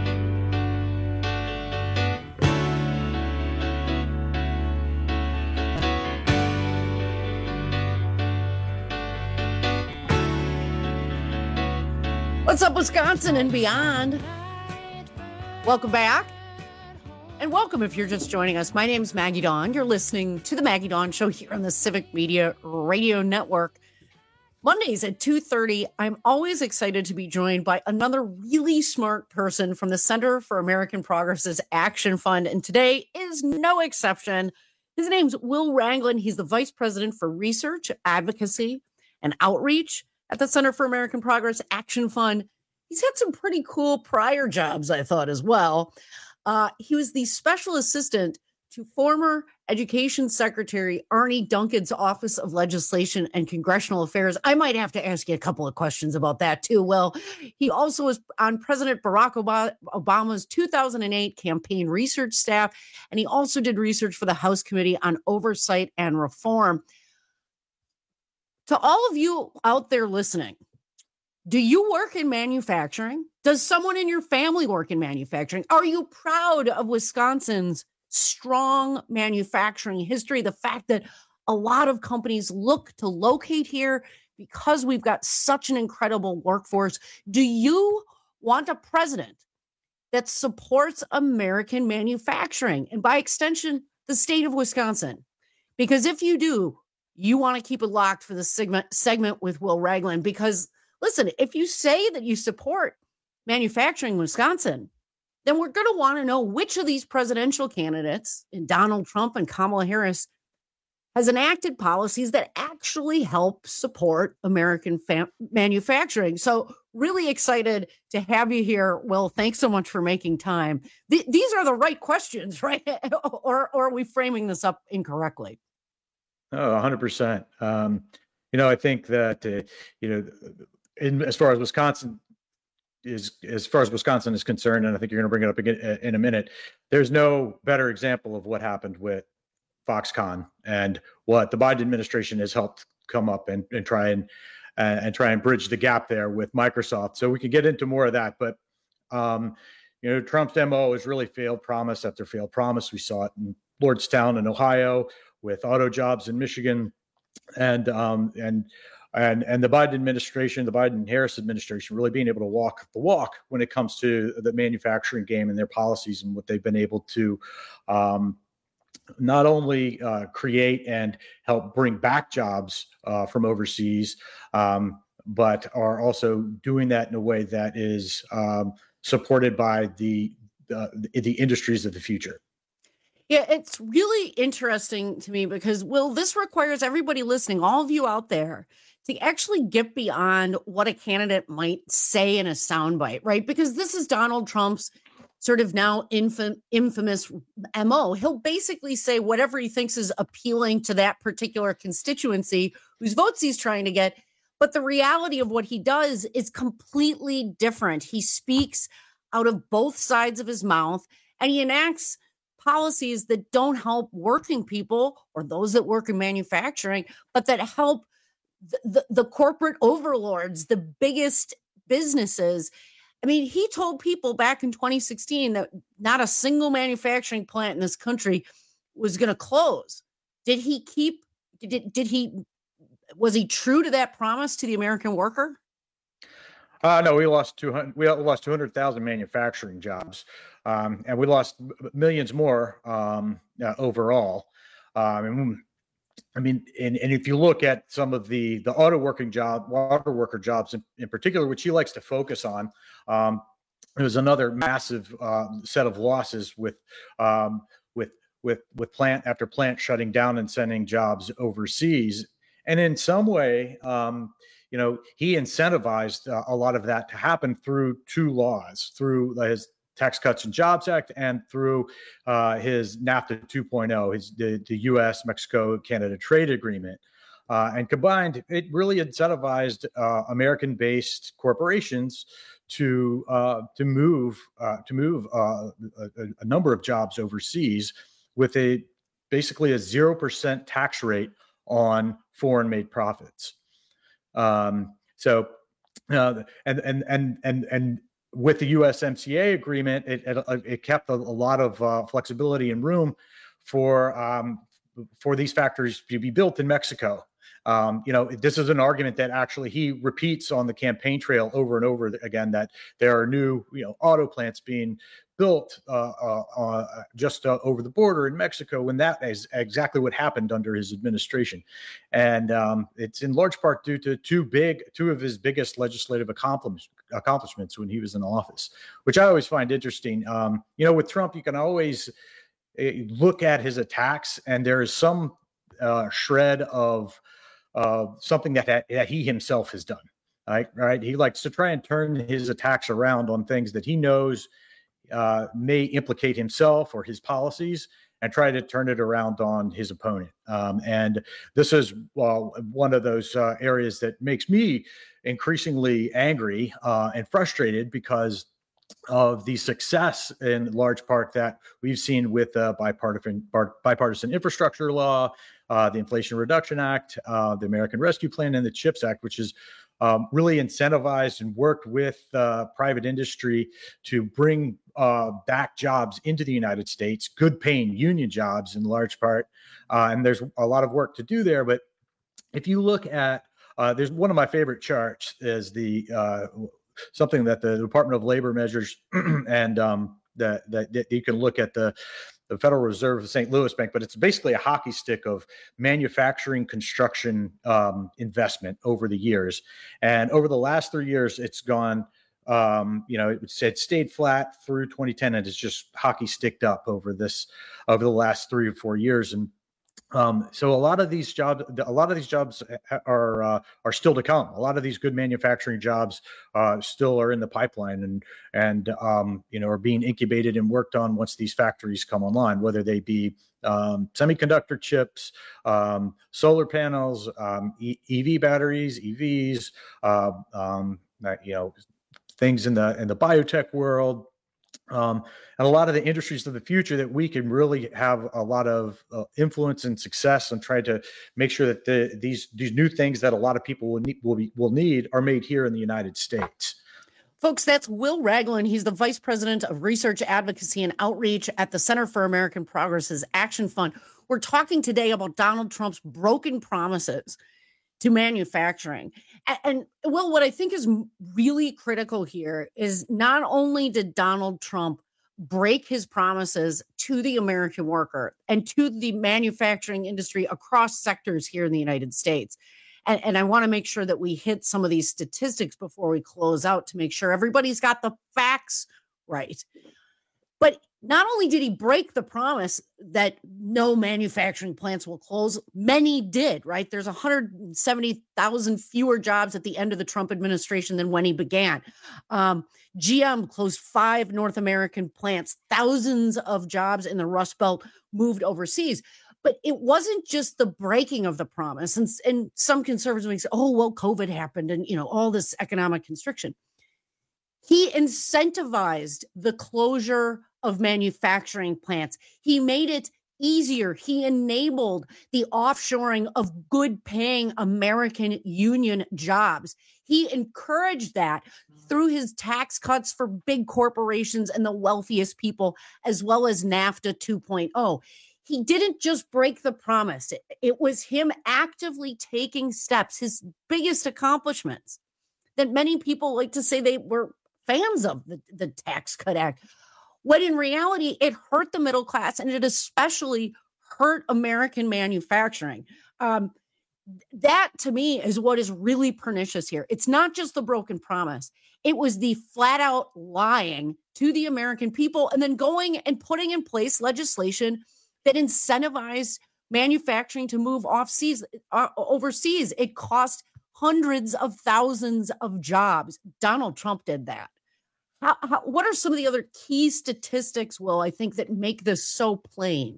What's up, Wisconsin and beyond? Welcome back. And welcome if you're just joining us. My name's Maggie Dawn. You're listening to the Maggie Dawn Show here on the Civic Media Radio Network. Mondays at 2:30, I'm always excited to be joined by another really smart person from the Center for American Progress's Action Fund. And today is no exception. His name's Will Ragland. He's the Vice President for Research, Advocacy, and Outreach at the Center for American Progress Action Fund. He's had some pretty cool prior jobs, I thought, as well. He was the special assistant to former Education Secretary Arne Duncan's Office of Legislation and Congressional Affairs. I might have to ask you a couple of questions about that too, Will. He also was on President Barack Obama's 2008 campaign research staff, and he also did research for the House Committee on Oversight and Reform. To all of you out there listening, do you work in manufacturing? Does someone in your family work in manufacturing? Are you proud of Wisconsin's strong manufacturing history? The fact that a lot of companies look to locate here because we've got such an incredible workforce. Do you want a president that supports American manufacturing and by extension, the state of Wisconsin? Because if you do, you want to keep it locked for the segment with Will Ragland. Because listen, if you say that you support manufacturing in Wisconsin, then we're going to want to know which of these presidential candidates, Donald Trump and Kamala Harris, has enacted policies that actually help support American manufacturing. So really excited to have you here, Will. Thanks so much for making time. These are the right questions, right? or are we framing this up incorrectly? Oh, 100%. I think that, as far as Wisconsin is concerned, and I think you're going to bring it up again in a minute, there's no better example of what happened with Foxconn and what the Biden administration has helped come up and try and bridge the gap there with Microsoft. So we can get into more of that, but Trump's MO has really failed promise after failed promise. We saw it in Lordstown in Ohio with auto jobs in Michigan, and the Biden administration, the Biden-Harris administration, really being able to walk the walk when it comes to the manufacturing game and their policies and what they've been able to not only create and help bring back jobs from overseas, but are also doing that in a way that is supported by the industries of the future. Yeah, it's really interesting to me because, Will, this requires everybody listening, all of you out there, to actually get beyond what a candidate might say in a soundbite, right? Because this is Donald Trump's sort of now infamous MO. He'll basically say whatever he thinks is appealing to that particular constituency whose votes he's trying to get. But the reality of what he does is completely different. He speaks out of both sides of his mouth, and he enacts policies that don't help working people or those that work in manufacturing, but that help the corporate overlords, the biggest businesses. I mean, he told people back in 2016 that not a single manufacturing plant in this country was going to close. Was he true to that promise to the American worker? No, we lost 200,000 manufacturing jobs, and we lost millions more overall. And if you look at some of the auto worker jobs in particular, which he likes to focus on, it was another massive set of losses with plant after plant shutting down and sending jobs overseas. And in some way, he incentivized a lot of that to happen through two laws, through his Tax Cuts and Jobs Act and through his NAFTA 2.0, the U.S., Mexico, Canada trade agreement. And combined, it really incentivized American-based corporations to move a number of jobs overseas with basically a 0% tax rate on foreign-made profits. And with the USMCA agreement, it kept a lot of flexibility and room for these factories to be built in Mexico. This is an argument that actually he repeats on the campaign trail over and over again, that there are new, auto plants being built just over the border in Mexico, when that is exactly what happened under his administration. And it's in large part due to two of his biggest legislative accomplishments when he was in office, which I always find interesting. With Trump, you can always look at his attacks, and there is some shred of something that he himself has done. Right? He likes to try and turn his attacks around on things that he knows may implicate himself or his policies, and try to turn it around on his opponent. And this is one of those areas that makes me increasingly angry and frustrated, because of the success in large part that we've seen with bipartisan infrastructure law, the Inflation Reduction Act, the American Rescue Plan, and the CHIPS Act, which is really incentivized and worked with private industry to bring back jobs into the United States, good paying union jobs in large part. And there's a lot of work to do there. But if you look at, there's one of my favorite charts is the something that the Department of Labor measures, and that you can look at the Federal Reserve of St. Louis Bank, but it's basically a hockey stick of manufacturing construction investment over the years. And over the last 3 years, it's gone, it stayed flat through 2010, and it's just hockey sticked up over the last 3 or 4 years. And so a lot of these jobs are still to come. A lot of these good manufacturing jobs still are in the pipeline, and are being incubated and worked on once these factories come online, whether they be semiconductor chips, solar panels, EV batteries, EVs, things in the biotech world. And a lot of the industries of the future that we can really have a lot of influence and success, and try to make sure that these new things that a lot of people will need are made here in the United States. Folks, that's Will Ragland. He's the Vice President of Research, Advocacy, and Outreach at the Center for American Progress's Action Fund. We're talking today about Donald Trump's broken promises to manufacturing. And Will, what I think is really critical here is not only did Donald Trump break his promises to the American worker and to the manufacturing industry across sectors here in the United States. And I want to make sure that we hit some of these statistics before we close out to make sure everybody's got the facts right. But not only did he break the promise that no manufacturing plants will close, many did, right? There's 170,000 fewer jobs at the end of the Trump administration than when he began. GM closed 5 North American plants, thousands of jobs in the Rust Belt moved overseas. But it wasn't just the breaking of the promise. And some conservatives may say, oh, well, COVID happened and, all this economic constriction. He incentivized the closure of manufacturing plants. He made it easier. He enabled the offshoring of good paying American union jobs. He encouraged that through his tax cuts for big corporations and the wealthiest people, as well as NAFTA 2.0. He didn't just break the promise. It was him actively taking steps, his biggest accomplishments, that many people like to say they were fans of the Tax Cut Act, when in reality, it hurt the middle class, and it especially hurt American manufacturing. That, to me, is what is really pernicious here. It's not just the broken promise. It was the flat-out lying to the American people and then going and putting in place legislation that incentivized manufacturing to move overseas. It cost hundreds of thousands of jobs. Donald Trump did that. What are some of the other key statistics, Will, I think, that make this so plain?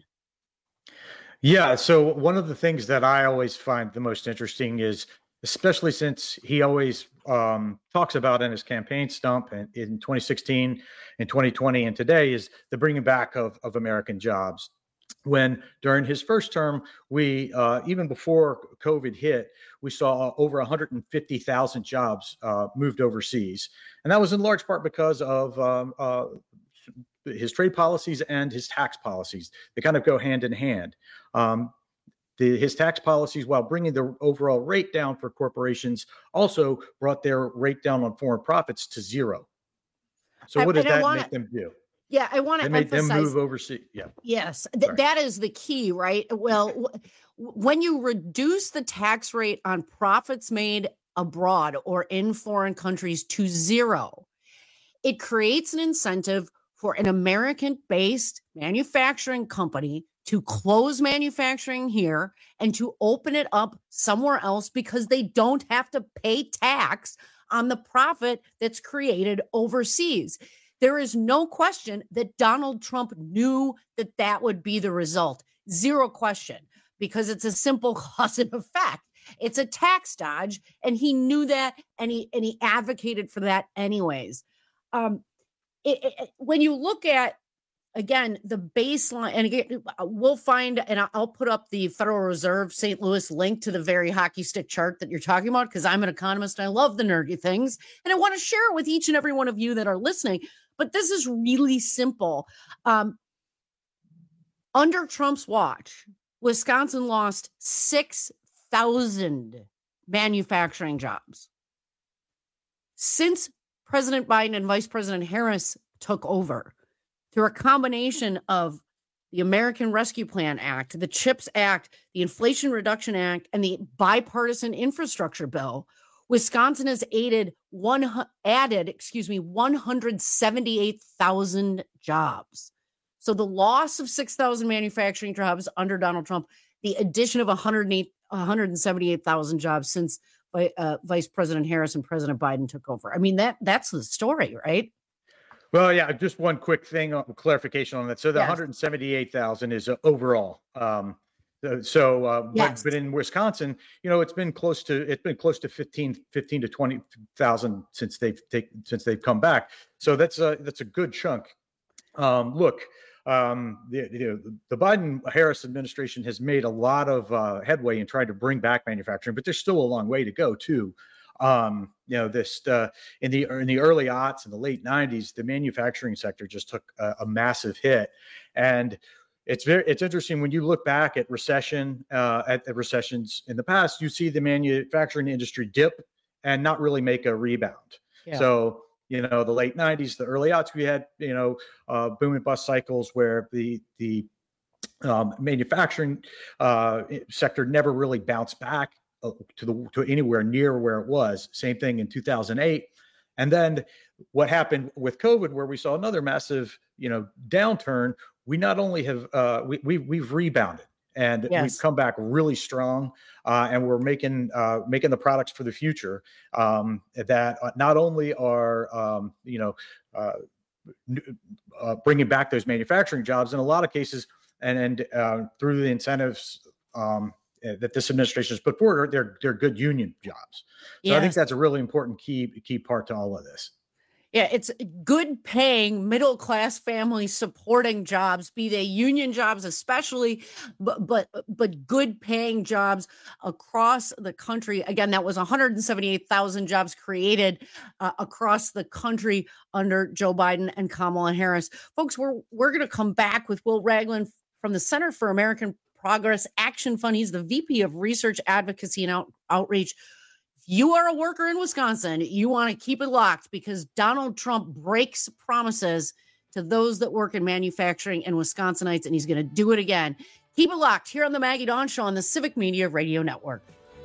Yeah, so one of the things that I always find the most interesting is, especially since he always talks about in his campaign stump in 2016 and 2020 and today, is the bringing back of American jobs. When during his first term, we, even before COVID hit, we saw over 150,000 jobs moved overseas. And that was in large part because of his trade policies and his tax policies. They kind of go hand in hand. his tax policies, while bringing the overall rate down for corporations, also brought their rate down on foreign profits to zero. So what does that make them do? Yeah, I want to They made them emphasize. move overseas. Yeah. Yes, that is the key, right? Well, when you reduce the tax rate on profits made abroad or in foreign countries to zero, it creates an incentive for an American-based manufacturing company to close manufacturing here and to open it up somewhere else because they don't have to pay tax on the profit that's created overseas. There is no question that Donald Trump knew that that would be the result. Zero question, because it's a simple cause and effect. It's a tax dodge, and he knew that, and he advocated for that anyways. When you look at, again, the baseline, and again, we'll find, and I'll put up the Federal Reserve St. Louis link to the very hockey stick chart that you're talking about, because I'm an economist and I love the nerdy things, and I want to share it with each and every one of you that are listening. But this is really simple. Under Trump's watch, Wisconsin lost 6,000 manufacturing jobs. Since President Biden and Vice President Harris took over, through a combination of the American Rescue Plan Act, the CHIPS Act, the Inflation Reduction Act, and the bipartisan infrastructure bill, Wisconsin has added 178,000 jobs. So the loss of 6,000 manufacturing jobs under Donald Trump, the addition of 178,000 jobs since Vice President Harris and President Biden took over. I mean, that's the story, right? Well, yeah, just one quick thing, clarification on that. So the 178,000 is overall. But in Wisconsin, it's been close to 15 to 20,000 since they've come back. So that's a good chunk. The Biden-Harris administration has made a lot of headway in trying to bring back manufacturing, but there's still a long way to go too. In the early aughts, in the late 90s, the manufacturing sector just took a massive hit, and it's interesting when you look back at recessions in the past, you see the manufacturing industry dip and not really make a rebound. Yeah. So, the late 90s, the early aughts, we had, boom and bust cycles where the manufacturing sector never really bounced back to anywhere near where it was. Same thing in 2008. And then what happened with COVID, where we saw another massive, downturn, we not only have we've rebounded and we've come back really strong, and we're making the products for the future that not only are bringing back those manufacturing jobs in a lot of cases, and through the incentives that this administration has put forward, they're good union jobs. So I think that's a really important key part to all of this. Yeah, it's good paying middle class families supporting jobs, be they union jobs especially, but good paying jobs across the country. Again, that was 178,000 jobs created across the country under Joe Biden and Kamala Harris. Folks, we're going to come back with Will Ragland from the Center for American Progress Action Fund. He's the VP of Research, Advocacy, and Outreach. If you are a worker in Wisconsin, you want to keep it locked, because Donald Trump breaks promises to those that work in manufacturing and Wisconsinites, and he's going to do it again. Keep it locked here on the Maggie Dawn Show on the Civic Media Radio Network.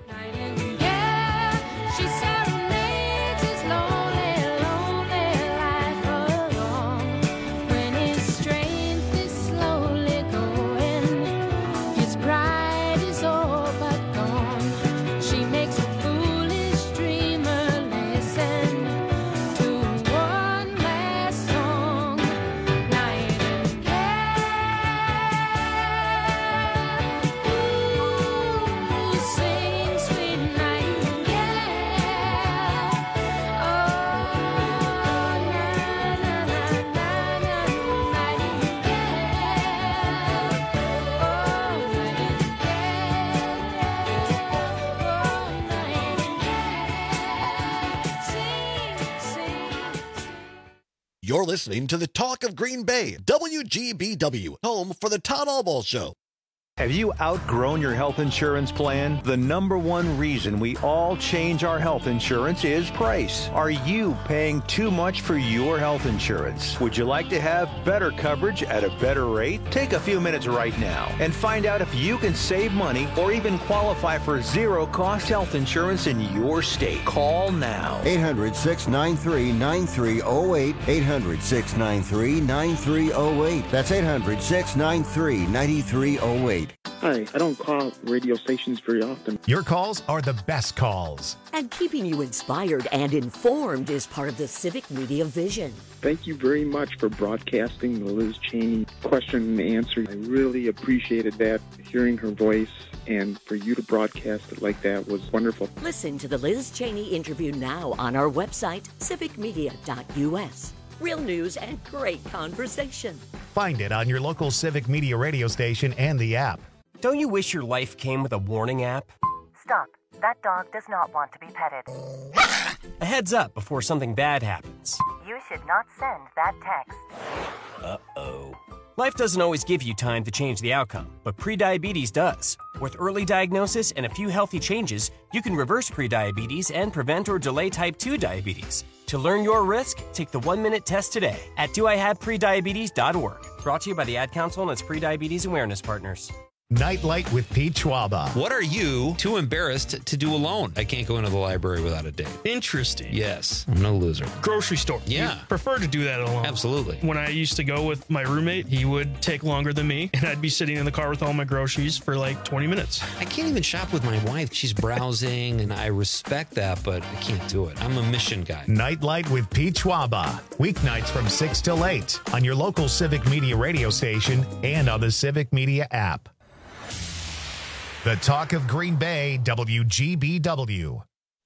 You're listening to the Talk of Green Bay, WGBW, home for the Todd Albaugh Show. Have you outgrown your health insurance plan? The number one reason we all change our health insurance is price. Are you paying too much for your health insurance? Would you like to have better coverage at a better rate? Take a few minutes right now and find out if you can save money or even qualify for zero-cost health insurance in your state. Call now. 800-693-9308. 800-693-9308. That's 800-693-9308. Hi, I don't call radio stations very often. Your calls are the best calls. And keeping you inspired and informed is part of the Civic Media vision. Thank you very much for broadcasting the Liz Cheney question and answer. I really appreciated that, hearing her voice, and for you to broadcast it like that was wonderful. Listen to the Liz Cheney interview now on our website, civicmedia.us. Real news and great conversation. Find it on your local Civic Media radio station and the app. Don't you wish your life came with a warning app? Stop. That dog does not want to be petted. A heads up before something bad happens. You should not send that text. Uh-oh. Life doesn't always give you time to change the outcome, but prediabetes does. With early diagnosis and a few healthy changes, you can reverse prediabetes and prevent or delay type 2 diabetes. To learn your risk, take the 1-minute test today at doihaveprediabetes.org. Brought to you by the Ad Council and its Prediabetes Awareness Partners. Nightlight with Pete Schwaba. What are you too embarrassed to do alone? I can't go into the library without a date. Interesting. Yes, I'm no loser. Grocery store. Yeah. You prefer to do that alone. Absolutely. When I used to go with my roommate, he would take longer than me, and I'd be sitting in the car with all my groceries for like 20 minutes. I can't even shop with my wife. She's browsing, and I respect that, but I can't do it. I'm a mission guy. Nightlight with Pete Schwaba. Weeknights from 6 till 8 on your local Civic Media radio station and on the Civic Media app. The Talk of Green Bay, WGBW.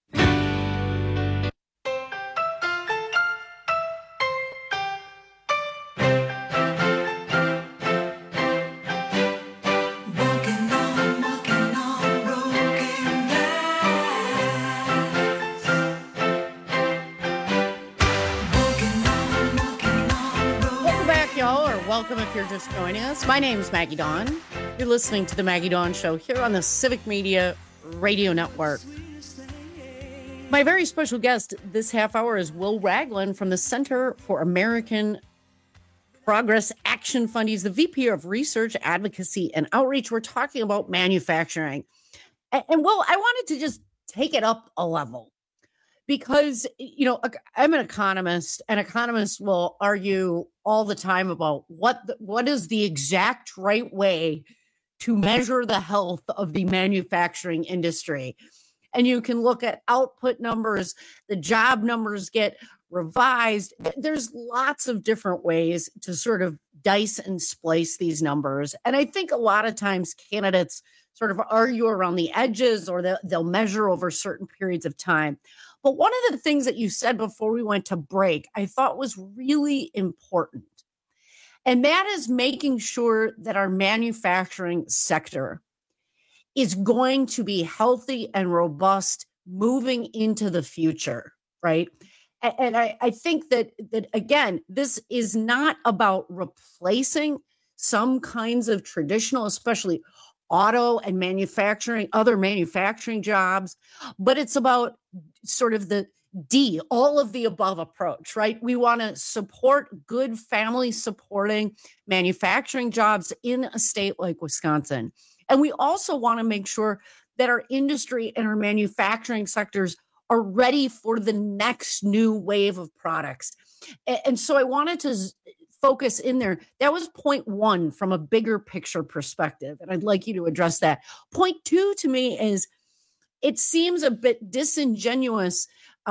Welcome back, y'all, or welcome if you're just joining us. My name is Maggie Dawn. You're listening to the Maggie Dawn Show here on the Civic Media Radio Network. My very special guest this half hour is Will Ragland from the Center for American Progress Action Fund. He's the VP of Research, Advocacy, and Outreach. We're talking about manufacturing. And Will, I wanted to just take it up a level because, you know, I'm an economist, and economists will argue all the time about what is the exact right way to measure the health of the manufacturing industry. And you can look at output numbers, the job numbers get revised. There's lots of different ways to sort of dice and splice these numbers. And I think a lot of times candidates sort of argue around the edges, or they'll measure over certain periods of time. But one of the things that you said before we went to break, I thought was really important. And that is making sure that our manufacturing sector is going to be healthy and robust moving into the future, right? And I think that again, this is not about replacing some kinds of traditional, especially auto and manufacturing, other manufacturing jobs, but it's about sort of the all of the above approach, right? We want to support good family supporting manufacturing jobs in a state like Wisconsin. And we also want to make sure that our industry and our manufacturing sectors are ready for the next new wave of products. And so I wanted to focus in there. That was point one from a bigger picture perspective. And I'd like you to address that. Point two to me is it seems a bit disingenuous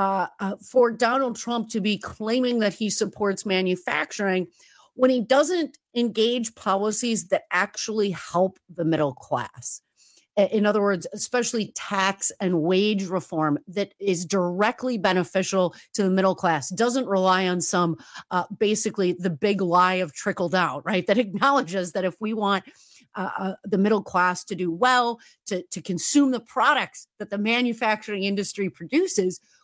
for Donald Trump to be claiming that he supports manufacturing when he doesn't engage policies that actually help the middle class. In other words, especially tax and wage reform that is directly beneficial to the middle class, doesn't rely on some, basically the big lie of trickle down, right? That acknowledges that if we want the middle class to do well, to consume the products that the manufacturing industry produces,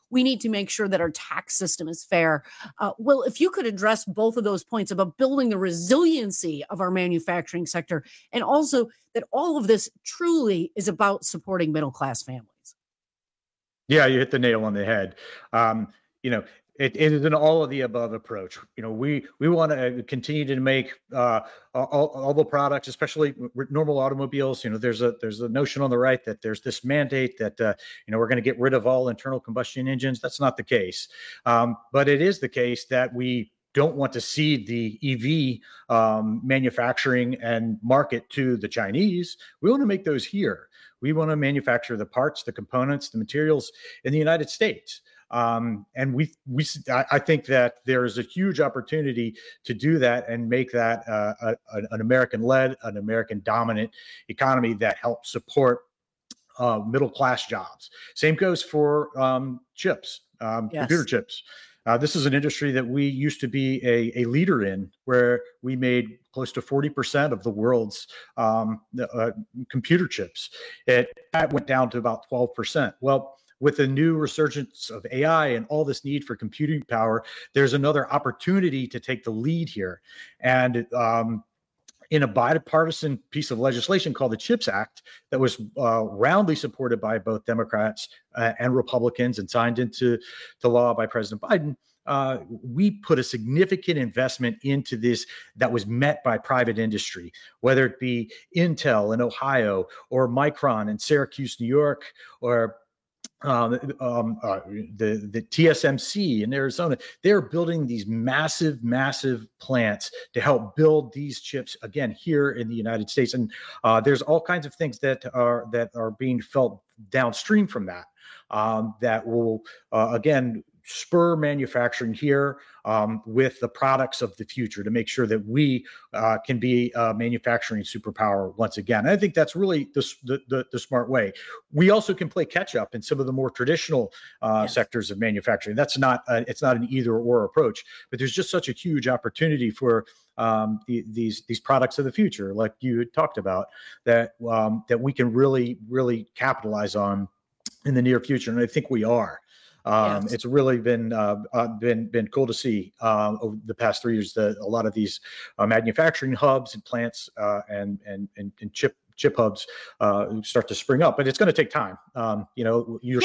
We need to make sure that our tax system is fair. Will, if you could address both of those points about building the resiliency of our manufacturing sector, and also that all of this truly is about supporting middle-class families. Yeah, you hit the nail on the head. It is an all of the above approach. We want to continue to make all the products, especially normal automobiles. There's a notion on the right that there's this mandate that we're going to get rid of all internal combustion engines. That's not the case, but it is the case that we don't want to cede the EV manufacturing and market to the Chinese. We want to make those here. We want to manufacture the parts, the components, the materials in the United States. And I think that there is a huge opportunity to do that and make that an American-led, an American-dominant economy that helps support middle-class jobs. Same goes for chips, computer chips. This is an industry that we used to be a leader in, where we made close to 40% of the world's computer chips. That went down to about 12%. Well, with the new resurgence of AI and all this need for computing power, there's another opportunity to take the lead here. And in a bipartisan piece of legislation called the CHIPS Act that was roundly supported by both Democrats and Republicans and signed into law by President Biden, we put a significant investment into this that was met by private industry, whether it be Intel in Ohio or Micron in Syracuse, New York, or the TSMC in Arizona. They're building these massive plants to help build these chips again here in the United States. And there's all kinds of things that are being felt downstream from that that will again spur manufacturing here with the products of the future to make sure that we can be a manufacturing superpower once again. And I think that's really the smart way. We also can play catch up in some of the more traditional sectors of manufacturing. It's not an either or approach, but there's just such a huge opportunity for these products of the future, like you talked about, that we can really capitalize on in the near future. And I think we are. It's really been cool to see over the past 3 years that a lot of these manufacturing hubs and plants and chip hubs start to spring up, but it's going to take time. You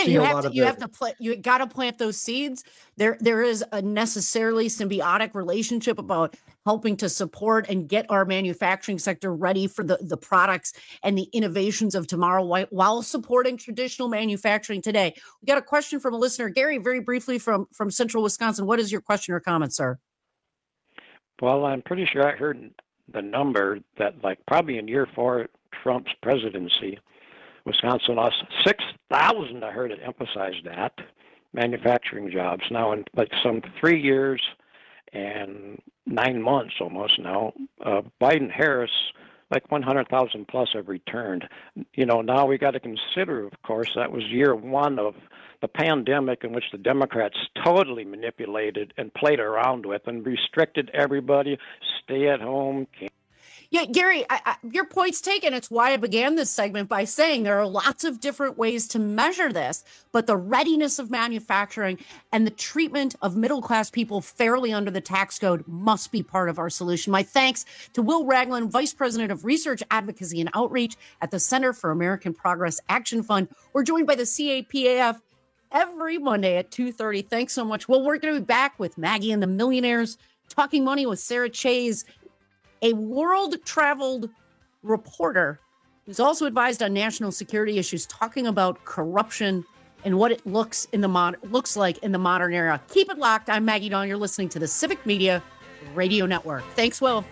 got to plant those seeds. There is a necessarily symbiotic relationship about helping to support and get our manufacturing sector ready for the products and the innovations of tomorrow while supporting traditional manufacturing today. We got a question from a listener, Gary, very briefly from Central Wisconsin. What is your question or comment, sir? Well, I'm pretty sure I heard the number that probably in year 4 Trump's presidency, Wisconsin lost 6,000. I heard it emphasize that manufacturing jobs. Now in some 3 years and 9 months almost now, Biden-Harris, 100,000 plus have returned. Now we got to consider, of course, that was year 1 of the pandemic, in which the Democrats totally manipulated and played around with and restricted everybody, stay at home. Yeah, Gary, your point's taken. It's why I began this segment by saying there are lots of different ways to measure this, but the readiness of manufacturing and the treatment of middle-class people fairly under the tax code must be part of our solution. My thanks to Will Ragland, Vice President of Research, Advocacy, and Outreach at the Center for American Progress Action Fund. We're joined by the CAPAF every Monday at 2:30. Thanks so much. Well, we're going to be back with Maggie and the Millionaires, Talking Money with Sarah Chayes, a world-traveled reporter who's also advised on national security issues, talking about corruption and what it looks like in the modern era. Keep it locked. I'm Maggie Dawn. You're listening to the Civic Media Radio Network. Thanks, Will.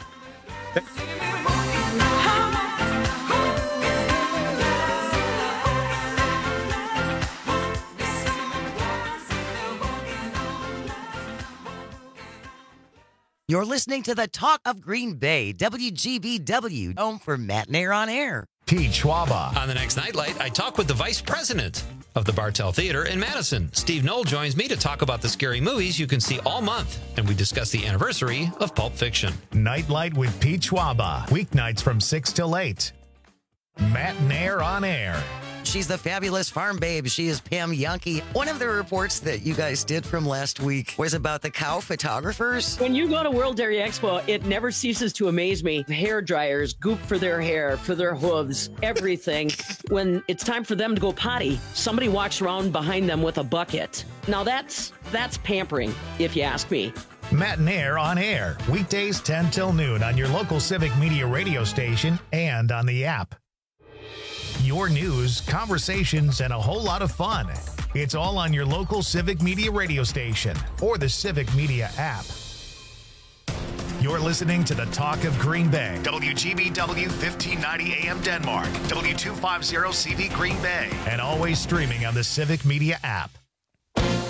You're listening to the Talk of Green Bay, WGBW, home for Matt Nair on Air. Pete Schwaba. On the next Nightlight, I talk with the vice president of the Bartell Theater in Madison. Steve Knoll joins me to talk about the scary movies you can see all month, and we discuss the anniversary of Pulp Fiction. Nightlight with Pete Schwaba, weeknights from 6 till 8. Matt Nair on Air. She's the fabulous farm babe. She is Pam Yankee. One of the reports that you guys did from last week was about the cow photographers. When you go to World Dairy Expo, it never ceases to amaze me. Hair dryers, goop for their hair, for their hooves, everything. When it's time for them to go potty, somebody walks around behind them with a bucket. Now that's pampering, if you ask me. Matt and Air on air, weekdays 10 till noon on your local Civic Media radio station and on the app. Your news, conversations, and a whole lot of fun. It's all on your local Civic Media radio station or the Civic Media app. You're listening to the Talk of Green Bay. WGBW 1590 AM Denmark. W250 CV Green Bay. And always streaming on the Civic Media app.